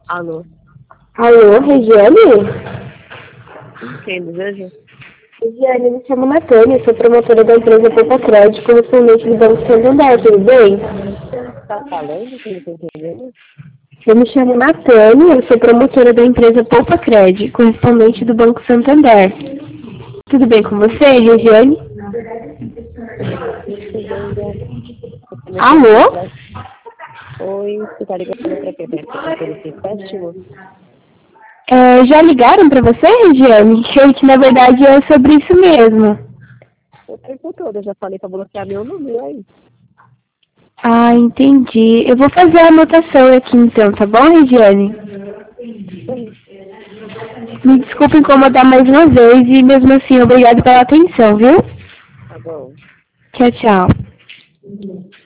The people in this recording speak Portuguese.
Alô? Alô, Regiane? Quem deseja? Regiane, me chamo Natânia, sou promotora da empresa Poupa Crédito, correspondente do Banco Santander, tudo bem? Tá falando que não tô entendendo? Eu me chamo Natânia, eu sou promotora da empresa Poupa Crédito, correspondente do Banco Santander. Tudo bem com você, Regiane? Tudo ainda. Eu comecei a Alô? comprar. Oi, você tá ligando pra quê? Pra oferecer empréstimo? Já ligaram para você, Regiane? Que na verdade é sobre isso mesmo. O tempo todo, eu já falei pra bloquear meu número aí. Ah, entendi. Eu vou fazer a anotação aqui então, tá bom, Regiane? Oi, Me desculpe incomodar mais uma vez e mesmo assim, obrigado pela atenção, viu? tá bom. Tchau, tchau.